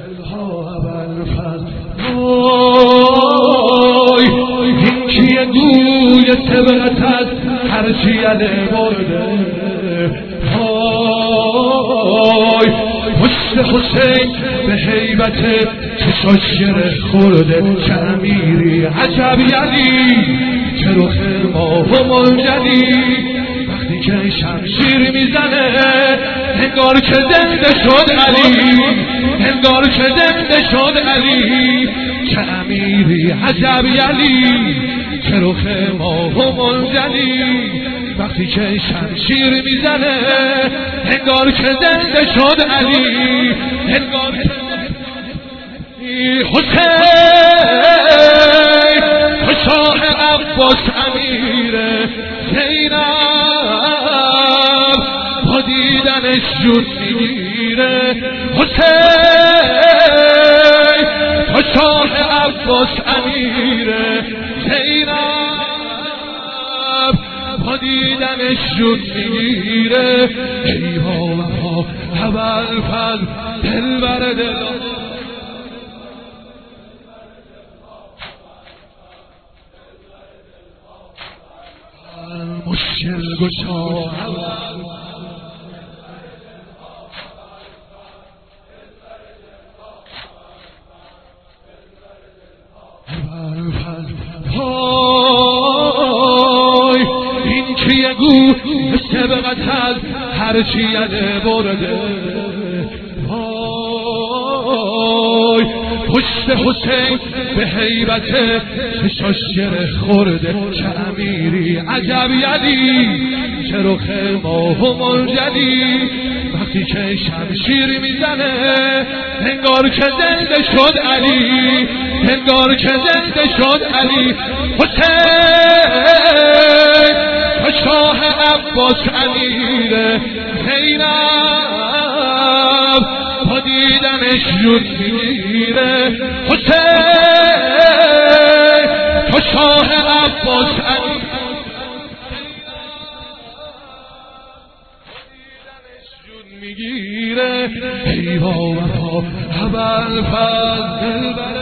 دلها ابوالفضل وای این کیه گوی سبقت از هرچی علی برده وای پشت حسین به هیبت چشاش گره خورده چه امیری عجب یلی چه رخ ماه و منجلی وقتی که شمشیر میزنه انگار که زنده شد علی انگار که زنده شد علی چه امیری عجب یلی چه رخ ماه و منجلی وقتی که شمشیر میزنه انگار که زنده شد علی انگار که حسین تو شاه عباس امیره زینب با دیدنش جون میگیره حسین تو شاه عباس امیره زینب با دیدنش جون میگیره ای با وفا ابوالفضل دلبر دل مشکل گشا های این کیه گو سبقت از هرچی یده برده وای پشت حسین به هیبت چشاش گره خورده چه امیری عجب یلی چه رخ ماه و منجلی وقتی که شمشیر میزنه انگار که زنده شد علی انگار که زنده شد علی حسین تو شاه عباس امیره زینب با دیدنش جون میگیره حسین تو شاه عباس امیره میگیره ای با وفا ابوالفضل دلبر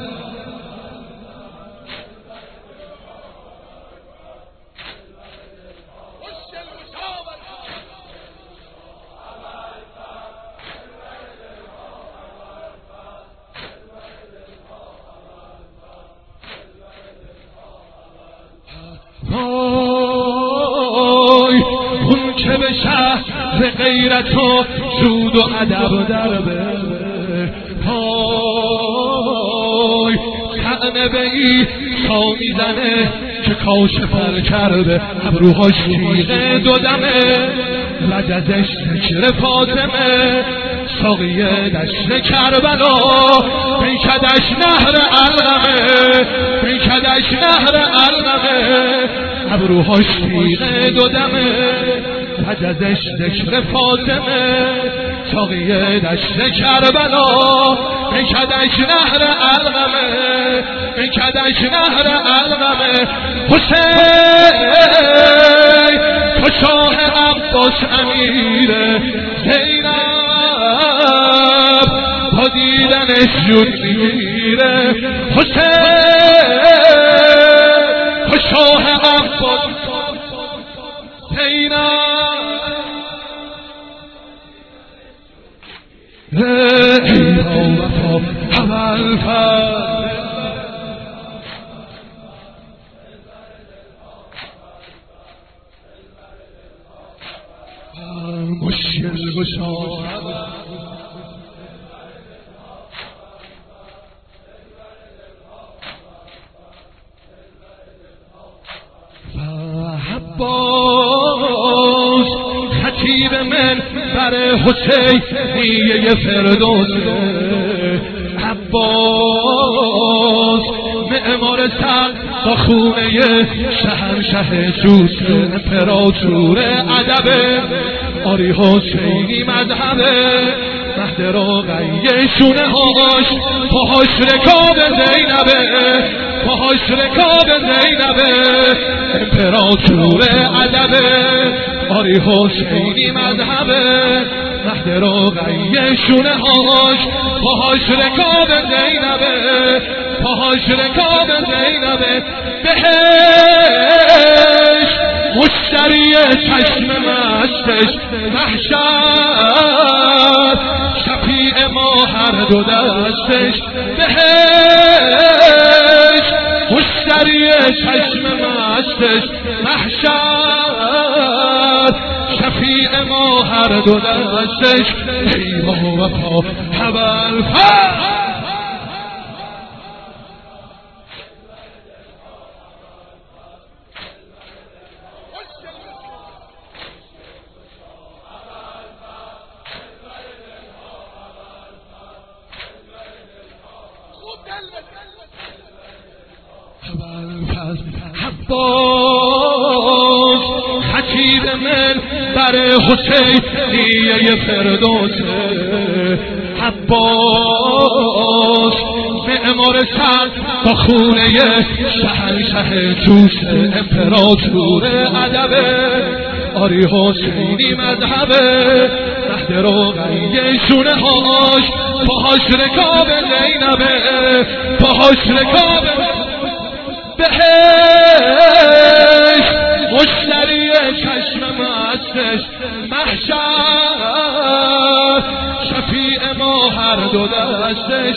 وای اون که به شهر غیرت و جود و ادب دربه وای طعنه به ایسا میزنه که کاشفر کرده ابروهاش تیغه دو دمه لجزش ذکر فاطمه ساقی دشت کربلا پیکدش نهر علقمه پیکدش نهر علقمه ابروهاش تیغه دو دمه لجزش ذکر فاطمه ساقی دشت کربلا پیکدش نهر علقمه پیکدش نهر علقمه حسین تو شاه عباس امیره زینب با دیدنش جون میگیره حسین تو شاه عباس زینب ای با وفا ابوالفضل مشکل گشا عباس خطیب من بر حسینیه فردوس عباس معمار سر با خونه شهنشه جوز امپراتور ادبه آری حسینی مذهبه مهد راقیه شونه هاش پاهاش رکاب زینبه پاهاش رکاب زینبه امپراتور ادبه آری حسینی مذهبه مهد رقیه شونه هاش پاهاش رکاب زینبه پاهاش رکاب زینبه بهش مشتری چشم مستش محشر شفیع ما هر دو دستش بهش مشتری چشم مستش محشر شفیع ما هر دو دستش ای با وفا حبل عباس خطیب من بر حسینیه فردوسه عباس معمار سر با خونه شهنشه توس امپراتور ادبه آری حسینی مذهبه مهد رقیه شونه هاش پاهاش رکاب زینبه پاهاش رکاب بهش مشتری چشم مستش محشر شفیع ما هر دو دستش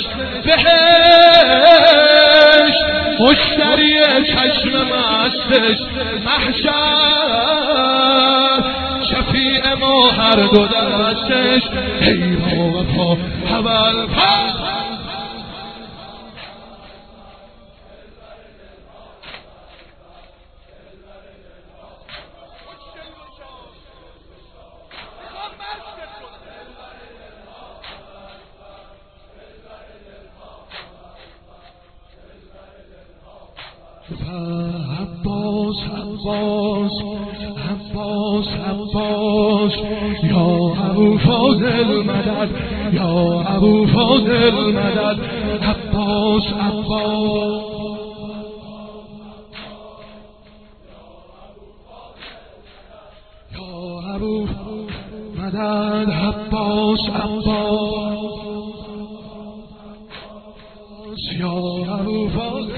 بهش مشتری چشم مستش محشر شفیع ما هر دو دستش ای با وفا حبل عباس عباس عباس عباس یا ابو فاضل مدد یا ابو فاضل مدد عباس عباس یا ابو مدد عباس عباس یا ابو فاضل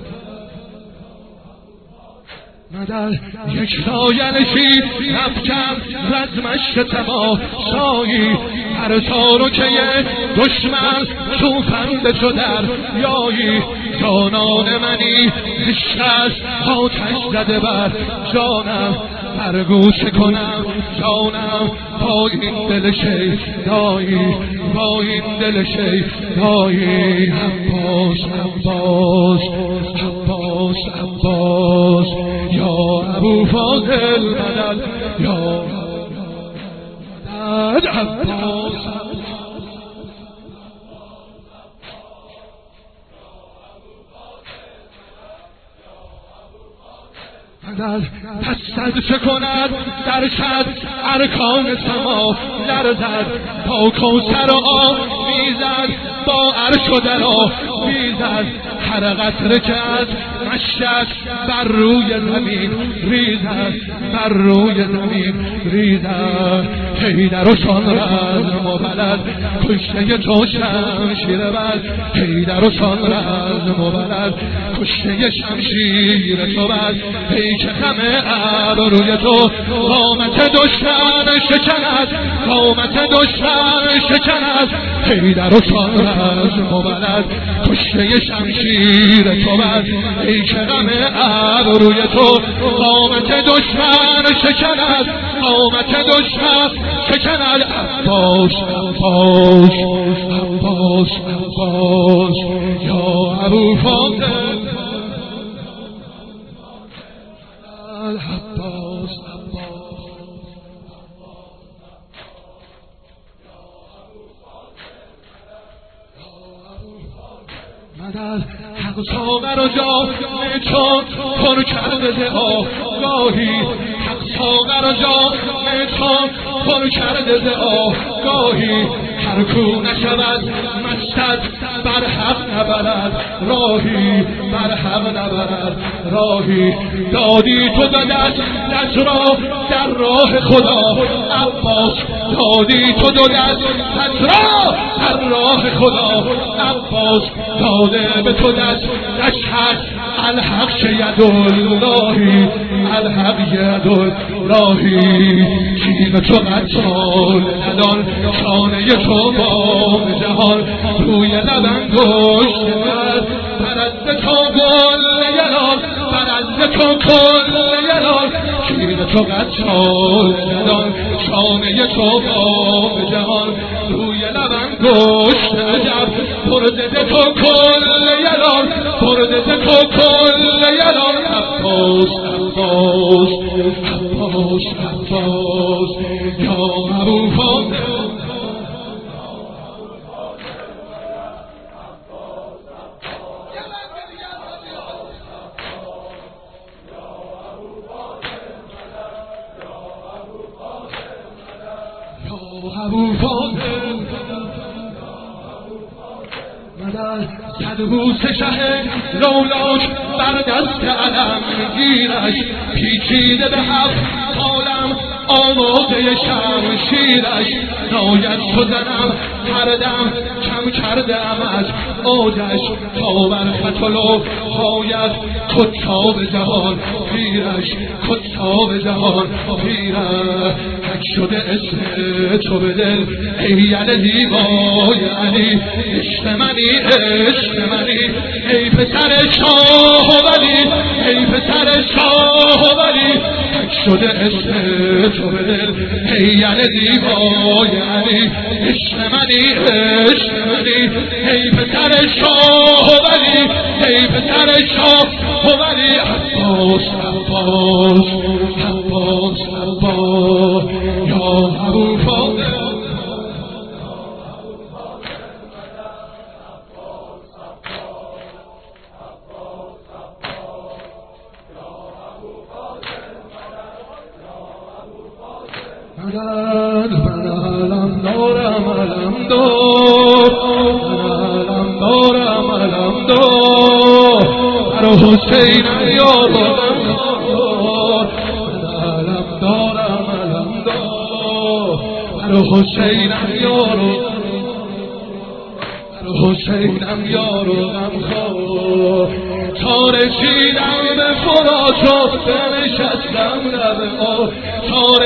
مدد یک ساینشی افکن رزمش تماشایی هر تارکه دشمن سوفنده شو در یایی جانان منی عشق آتش زده بر جانم برگوش کنم جانم با این دل شیدایی با این دل شیدایی عباس عباس عباس عباس یا ابو فاضل مدد یا مدد عباس پس صدقه کند در شد ارکان سما لرزد با کوثر آب میزد با عرش و درا میزد هر قطره که از مشک بر روی زمین ریزد بر روی زمین ریزد حیدر و شان رزم و بلد کشته تو شمشیر بد حیدر و شان رزم و بلد کشته شمشیر تو بد پیک خم ابروی تو قامت دشمن شکند قامت دشمن شکند حیدر و شان رزم و بلد کشته شمشیر تو بد پیک خم ابروی تو قامت دشمن شکند قامت دشمن شکند عباس عباس عباس عباس یا ابو فاضل عباس مدد حق ساغر و جام چون پر کرده ز آگاهی حق ساغر و جام چون پر کرده ز آگاهی هر کو نشود دستت بر حق نبرد راهی، بر حق نبرد راهی. دادی تو دست را در راه خدا عباس، دادی تو دست را در راه خدا عباس، داده به تو دست هست الحق یداللهی، الحق یداللهی. کین تو قتال ندان شانه تو با جهان، روی لب انگشت برد تو گل یلال، برد تو کل یلال. کین تو قتال ندان شانه تو با جهان، روی لب انگشت عجب برده تو کل یلال، برده تو کل یلال. عباس عباس عباس عباس یا ابوالفضل، صدبوس شه لولاک بر دست علم گیرش، پیچیده به هفت عالم آماده شمشیرش. ناید شدنم هر دم کم کردم از اوجش، تا بر فتلو هایت کتاب جهان پیرش، کتاب جهان پیرش. تک شده اسم تو به دل ای یل دیبای علی، عشق منی عشق منی ای پسر شاه ولی، ای پسر شاه ولی. تک شده اسم تو به دل ای یل دیبای علی، عشق منی عشق منی ای پسر شاه ولی، ای پسر شاه ولی. عباس عباس عباس عباس یا ابوالفضل، من علم دارم علم دار، علم دارم علم دار، برا حسین یار علم دار، علم دارم علم دار، برا حسین یار، برا حسینم یار و غمخوار. تا رسیدم به فرات و بنشستم لب آب، تا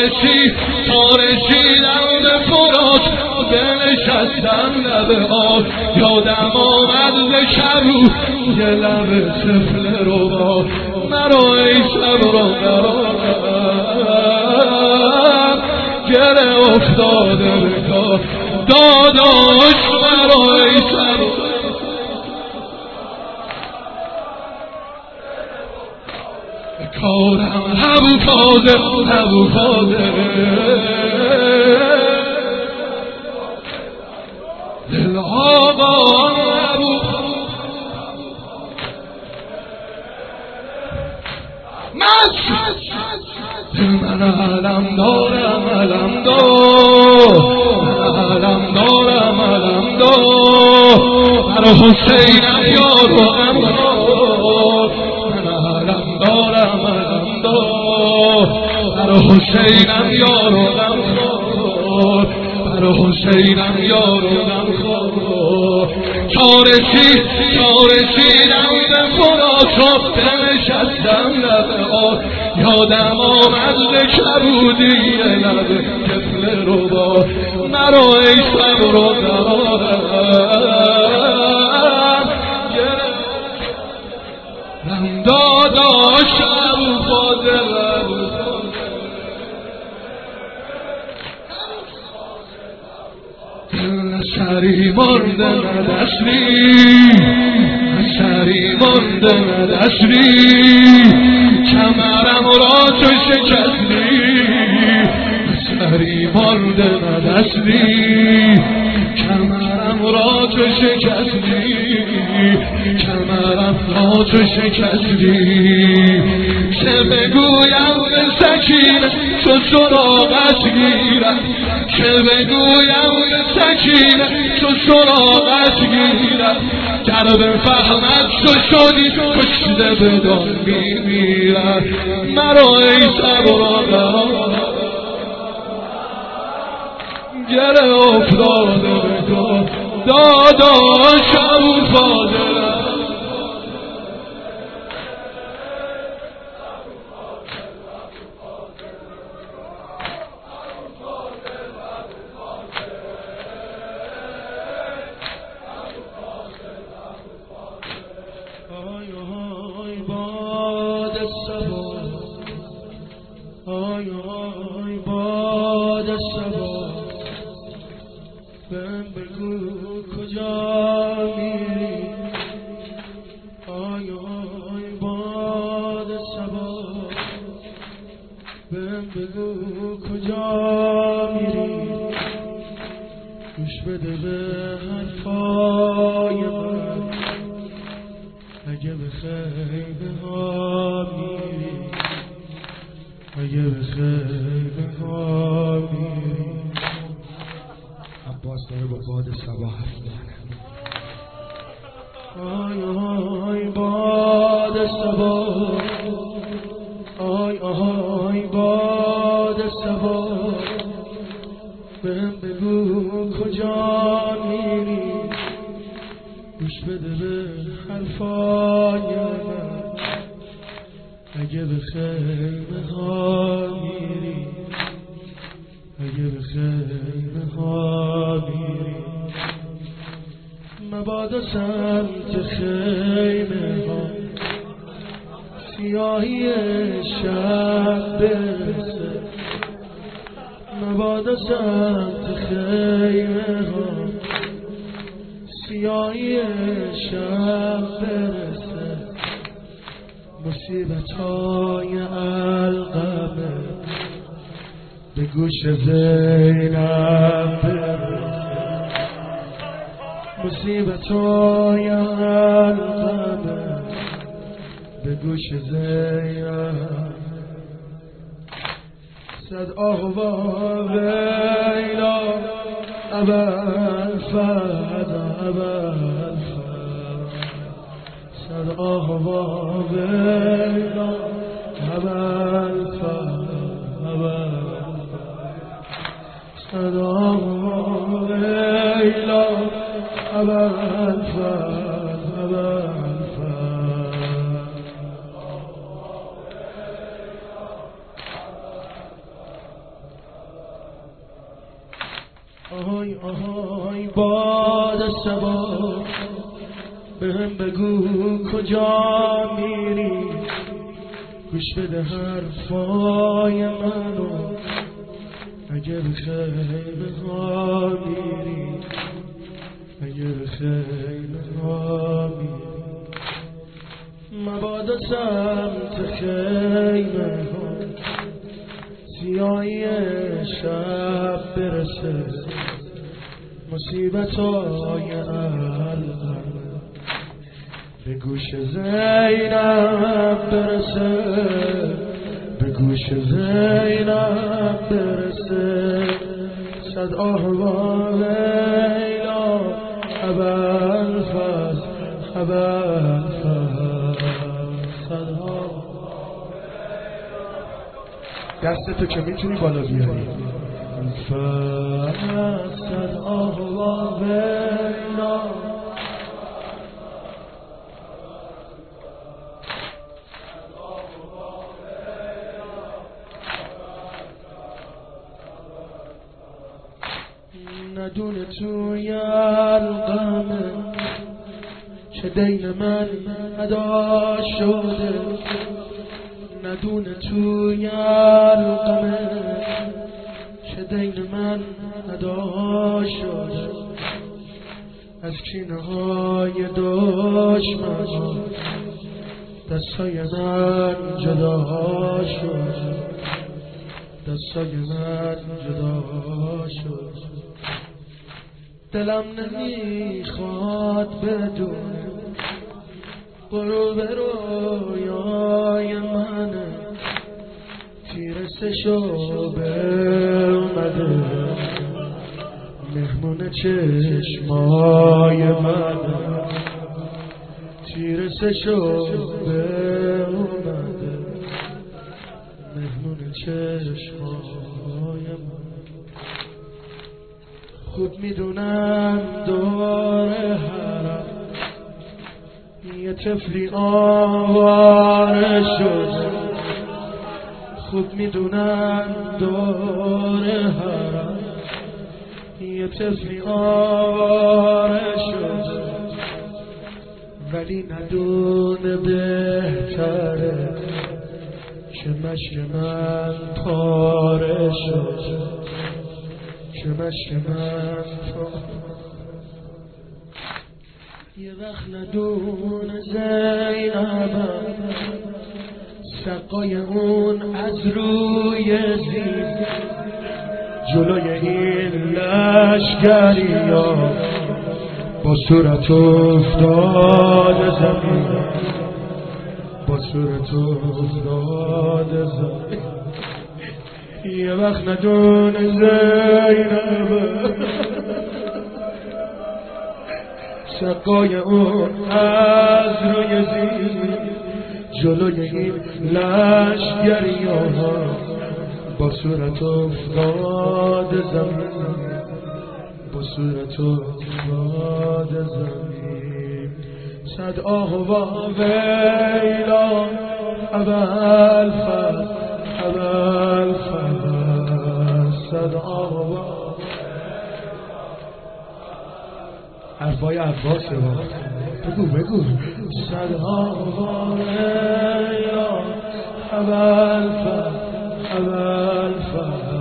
رسیدم به فرات و بنشستم لب آب. یادم آمد ز شبو یه لب طفل رو با مرا ای صبر و قرارم گره افتاده به کار داداش، مرا ای صبر کارم. ابوالفضل ابوالفضل دل آقا من علم دارم علم دار، علم دارم علم دار، برا حسینم یار و غمخوار. علم دارم علم دار، برا حسینم یار و غمخوار، برا حسینم یار و غمخوار. تا رسیدم به فرات و بنشستم لب آب. یادم آمد ز کبودی لب طفل رو با مرا ای صبر و قرارم گرفتم داداش. ابوالفضل سری مانده ندسری، سری مانده ندسری، کمرم را تو شکستی. سری مانده ندسری، کمرم را تو شکستی، کمرم را تو شکستی. چه بگویم به سکینه چو سراغت گیرم، که بگویم سکینه چون سراغت گیرم گر بفهمد چو شدی کشته بدان میمیرم مرا ای صبر گره افتاده به تو داداشم فاضلم آی باد صبا آی باد صبا بهم بگو کجا میری آی باد صبا بهم بگو کجا میری گوش بده به حرفای من اگه به خیمه ها میری اگه به خیمه ها میری عباس داره با باد صبا حرف میزنه آی باد صبا آی باد صبا بهم بگو کجا میری گوش بده به حرفای من اگه به خیمه ها میری اگه به خیمه ها میری مبادا سمت خیمه ها سیاهی شب برسه مبادا سمت خیمه ها سیاهی شب برسه مصیبت‌های القمه به گوش زینب برسه مصیبت‌های القمه به گوش زینب صد آهوا ویلا ابوالفضل صد آهوا ویلا ابوالفضل صد آهوا ویلا ابوالفضل آهای باد صبا بهم بگو کجا میری گوش بده حرفای منو اگه به خیمه ها میری اگه به خیمه ها میری مبادا سمت خیمه ها سیاهی شب برسه مصیبت‌های القمه به گوش زینب برسه به گوش زینب برسه صد آهوا لیلا ابوالفضل صد دستتو که میتونی بالا بیاری صد آهوا لیلا ندونه توی القمه چه دین من ادا شده ندونه توی القمه چه دین من ادا شده از کینه های دشمن دستای من جدا شد دستای من جدا شد دلم نمیخواد بدونه برو به رویای منه تیر سه شعبه اومده مهمون چشمای من تیر سشو به اومده مهمون چشمای من خود میدونم دور حرم یه طفلی آواره شده خود میدونم دور حرم یه طفلی آواره شده ولی ندونه بهتره که مشک من پاره شده که مشک من یه وقت ندونه زینبم سقای اون از روی زیر جلوی این لشگریا با صورت افتاد زمین با صورت افتاد زمین یه وقت ندون زینب سقای اون از روی زیر جلوی این لشگریا با صورت افتاد زمین با صورت افتاد زمین صد آه و ویلا اول فر اول فر صد آه و حرفای عباسه بگو صد آه و ویلا اول فر اول فر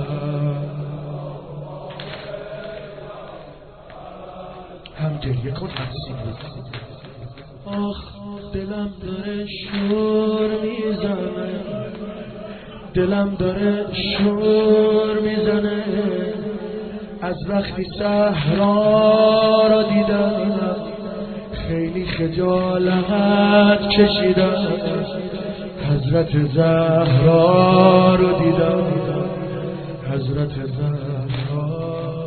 هم گریه کن هم سیبید آخ دلم داره شور میزنه دلم داره شور میزنه از وقتی صحرا رو دیدم خیلی خجالت کشیدم حضرت زهرا رو دیدم حضرت زهرا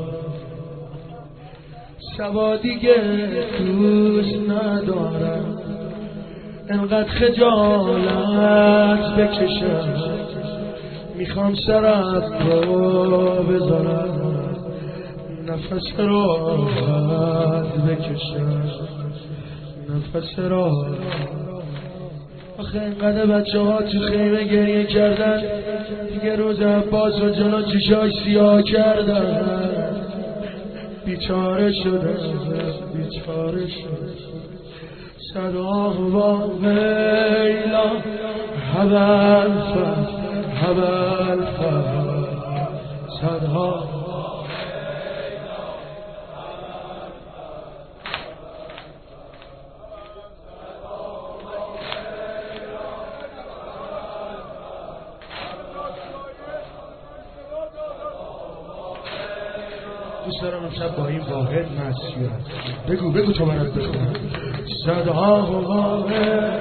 شبا دیگه دوست ندارم انقدر خجالت بکشم میخوام سرت رو بذارم نفس راحت بکشم نفس راحت آخه اینقدر بچه ها تو خیمه گریه کردن دیگه روز عباس و جلو چشاش سیاه کردن بیچاره شده بیچاره شده صدا و ویلا هبل فر هبل فر صدا دوست دارم امشب با این واحد مسیحت بگو تو برات بخونم صدا و واحد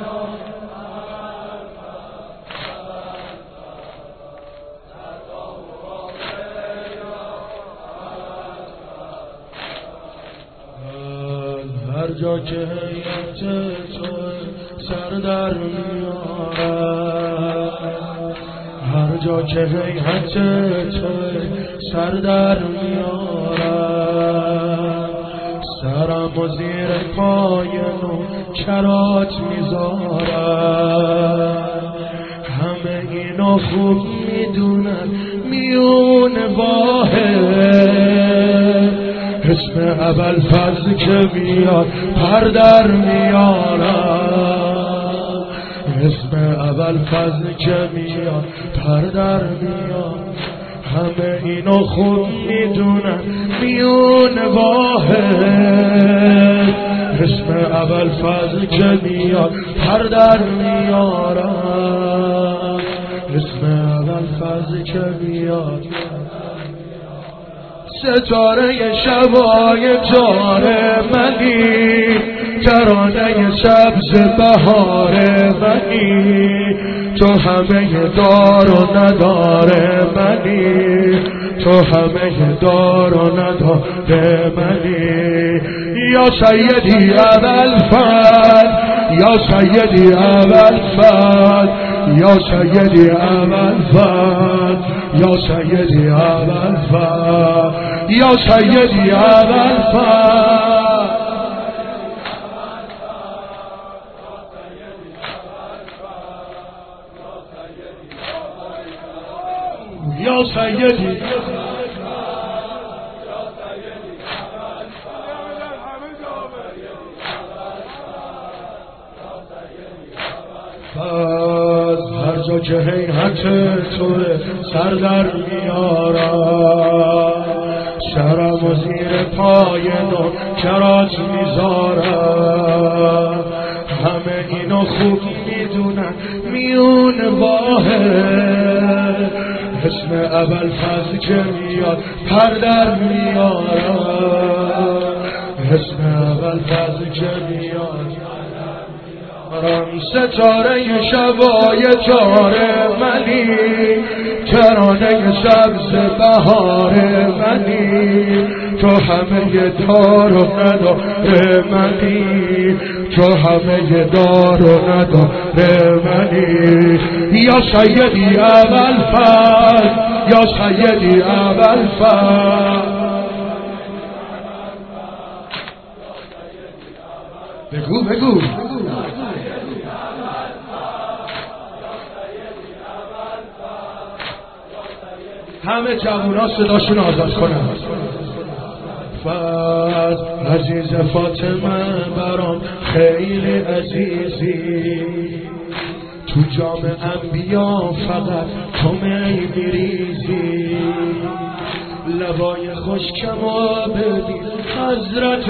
هر جا که هیئت تو سر در میارم هر جا که هیئت تو سر در میارم سرم و زیر پای نوکرات میذارم همه اینو خوب میدونن میون واحد اسم اول فضل که میاد پر در میارم اسم اول فضل که میاد پر در میارم همه اینو خود میدونن میون واحد اسم اول فضل که میاد پر در میارم اسم اول فضل که میاد ستاره شبای تاره منی ترانه سبز بهار منی تو همه دار و ندار منی، تو همه دار و ندار منی. یا سیدی ابوالفضل، یا سیدی ابوالفضل، یا سیدی ابوالفضل، یا سیدی ابوالفضل، یا سیدی ابوالفضل. یا سیدی هر جا که هیئت توه سر در میارم، شرم و زیر پای نوکرات میذارم. همه اینو خوب میدونن میون واحد، اسم ابوالفضل که میاد پر در میارم، اسم ابوالفضل که میاد ستاره شبای تاره منی، ترانه سبز بهار منی. تو همه دار و ندار منی، تو همه دار و ندار منی. یا سیدی ابوالفضل، یا سیدی ابوالفضل. بگو بگو همه جوونا صداشون آزاد کنن. فضل عزیز فاطمه برام خیلی عزیزی، تو جام انبیا فقط تو می میریزی. لبای خشکمو ببین حضرت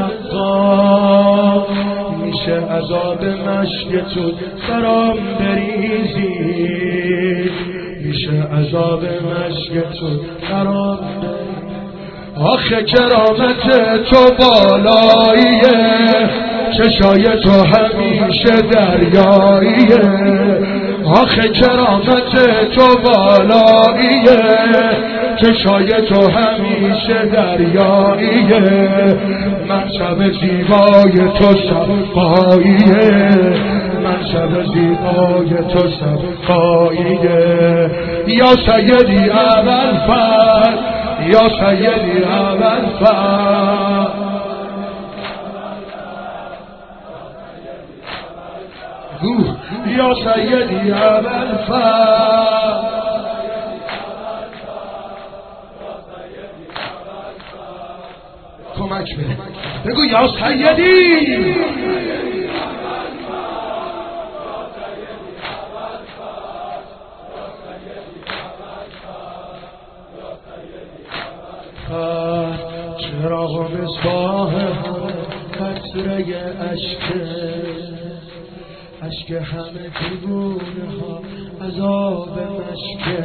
سقا، میشه عذاب مشک تو سرام بریزی، میشه عذاب مشک تو سرام بریزی. آخه کرامت تو بالاییه، چشای تو همیشه دریاییه. آخه کرامت تو بالاییه، چشای تو همیشه دریاییه. منشب زیبای تو صفاییه، منشب زیبای تو صفاییه. یا سیدی ابوالفضل، یا سیدی ابوالفضل. یا سیدی ابوالفضل. کمک بده بگو یا سیدی. چراغ و مصباح قطره اشک همه دیوونه ها عذاب مشکه.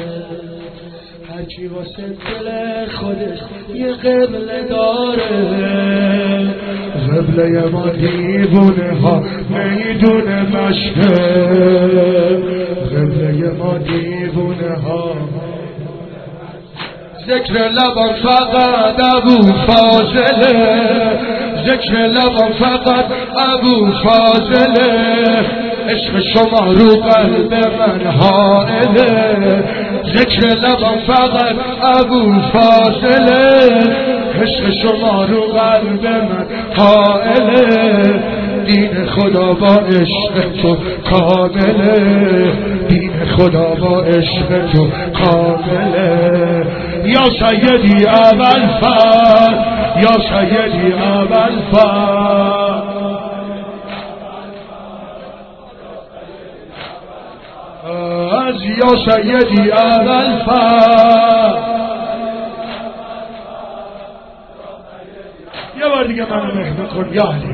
هرچی واسه دل خودش یه قبله داره، قبله ما دیوونه ها میدونه مشکه، قبله ما دیوونه ها. ذکر لبان فقط ابوالفاضله، ذکر لبان فقط ابوالفاضله. عشق شما رو قلب من حائله، ذکر لبان فقط ابوالفاضله. عشق شما رو قلب من حائله. دین خدا با عشق تو کامله، دین خدا با عشق تو کامله. یا سیدی ابوالفضل، یا سیدی ابوالفضل. از یا سیدی ابوالفضل. یه بار دیگه منو مهمون کن یا علی.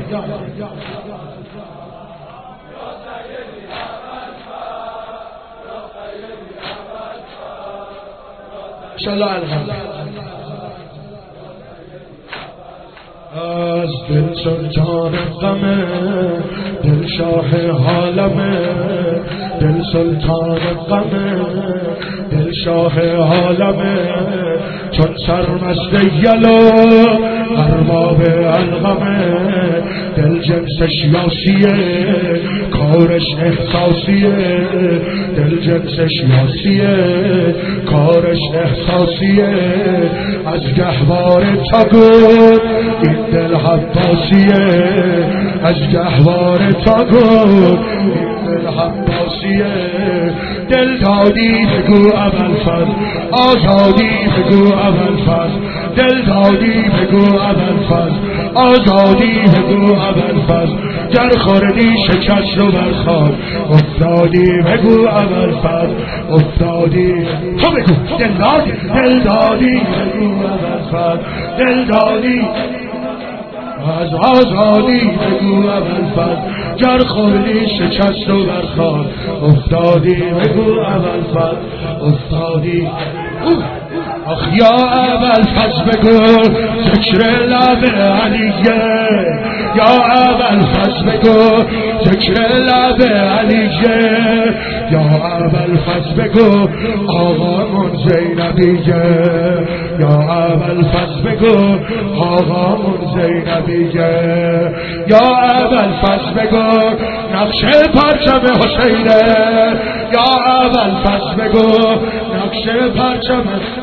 انشاءالله الحمد. از دل سلطان غمه، دل شاه عالمه، دل سلطان غمه، دل شاه عالمه، چون سرمست یلو ارباب الغمه، دل جنسش یاسیه کارش احساسیه، دل جنسش یاسیه کارش احساسیه، از گهوار تا گل این دل حباسیه، از گهوار تا گل این دل حباسیه، دل دادی بگو ابوالفضل آزادی بگو ابوالفضل، دل دادی بگو ابوالفضل آزادی بگو ابوالفضل، گر خوردی شکست رو برخواد افتادی بگو ابوالفضل افتادی، تو بگو دل دادی دل دادی بگو ابوالفضل، دل دادی از آزادی بگو ابوالفضل، گر خوردی شکست و برخواد افتادی بگو ابوالفضل افتادی. آخ یا ابوالفضل بگو ذکر لب علیه، یا ابوالفضل بگو ذکر لب علیه، یا ابوالفضل بگو آقامون زینبیه، یا ابوالفضل بگو آقامون زینبیه، یا ابوالفضل بگو نقش پرچم حسینه، یا ابوالفضل بگو نقش پرچم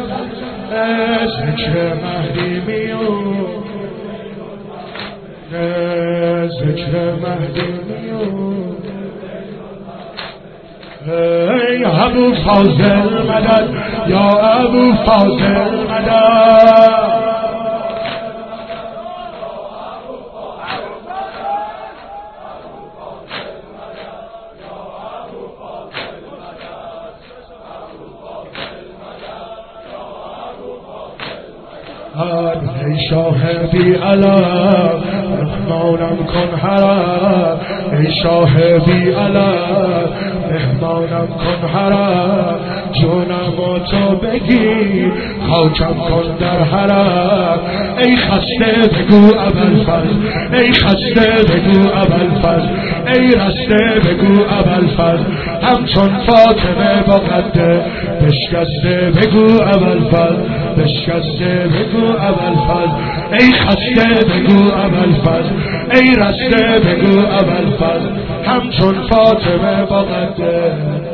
ذکر مهدی میون، ذکر مهدی میون، ای ابو فاضل مدد یا ابو فاضل مدد، ای شاه بی علم مهمانم کن حرم، ای شاه بی علم مهمانم کن حرم، جونم تو بگی خاکم کن در حرم، ای خسته بگو ابوالفضل، ای خسته بگو ابوالفضل، ای رسته بگو ابوالفضل، همچون فاطمه با قده بشکسته بگو ابوالفضل، بشکسته بگو ابوالفضل، ای خسته بگو ابوالفضل، ای رسته بگو ابوالفضل، همچون فاطمه با قده.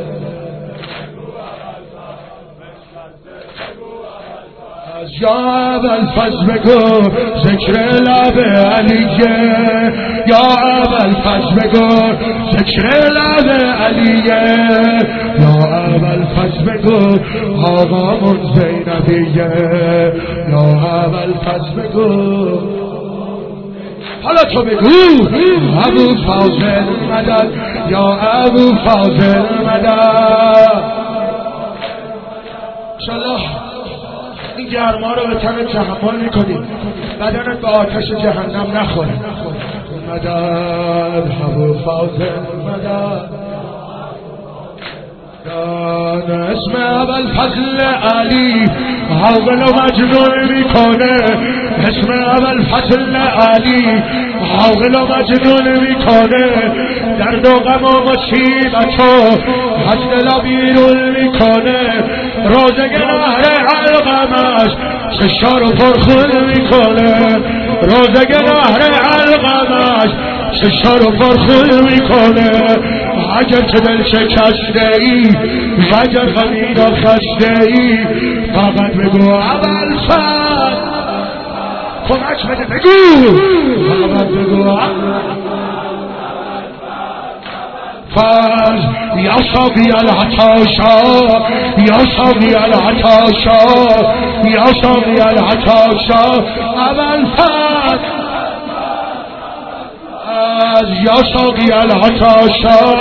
یا ابوالفضل بگو ذکر لب علیه، یا ابوالفضل بگو ذکر لب علیه، یا ابوالفضل بگو آقامون زینبیه، یا ابوالفضل بگو. حالا تو بگو ابو فاضل مدد یا ابو فاضل مدد. انشالله این گرما رو به تن تحمل میکنی، بدنت به آتش جهنم نخوره. مدد ابو فاضل مدد، اسم ابوالفضل علی عاقل و مجنون میکنه، اسم ابوالفضل علی عاقل و مجنون میکنه، درد و غم و مصیبت و از دل بیرون میکنه، روزه نهر علقمش چشار و پرخون میکنه، روزه نهر علقمش چشار و پرخون میکنه، اگر که دل شکسته ای و اگر غمین و خسته ای فقط بگو ابوالفضل کمک بده، بگو فقط بگو فضل یا ساقی العطاشا، یا ساقی العطاشا، یا ساقی العطاشا ابوالفضل، یا ساقی العطاشا.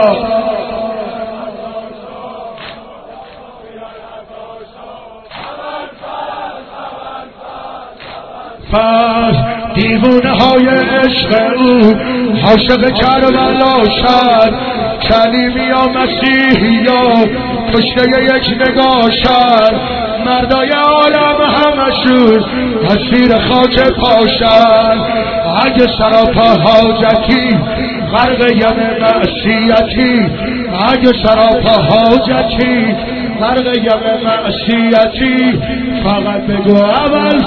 فضل دیوانه های عشق او عاشق کربلا شد، کلیمی یا مسیحی یا کشته یک نگاه شد، مردای عالم همشون اسیر خاک پاشن. اگه سراپا حاجتی غرق یم معصیتی، اگه سراپا حاجتی غرق یم معصیتی، فقط بگو اول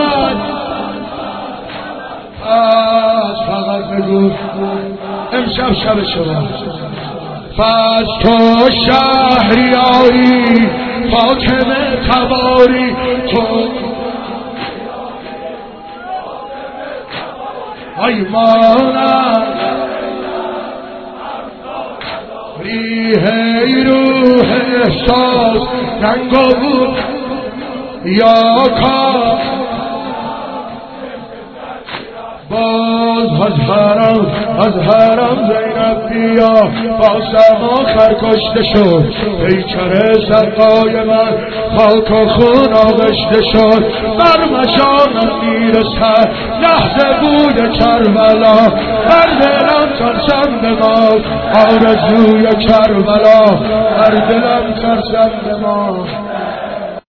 فقط بگو امشب شب شما فاز تو شهریاری فاطمه تباری تو ایمانم ریه روح احساس رنگو بود یا کار باز از حرم زینب بیا بازم آخر کشته شد پیکر سقای من خاک و خون آغشته شد بر مشامم میرسد لحظه بود کربلا بر دلم ترسم بماد آرزوی کربلا بر دلم ترسم بماد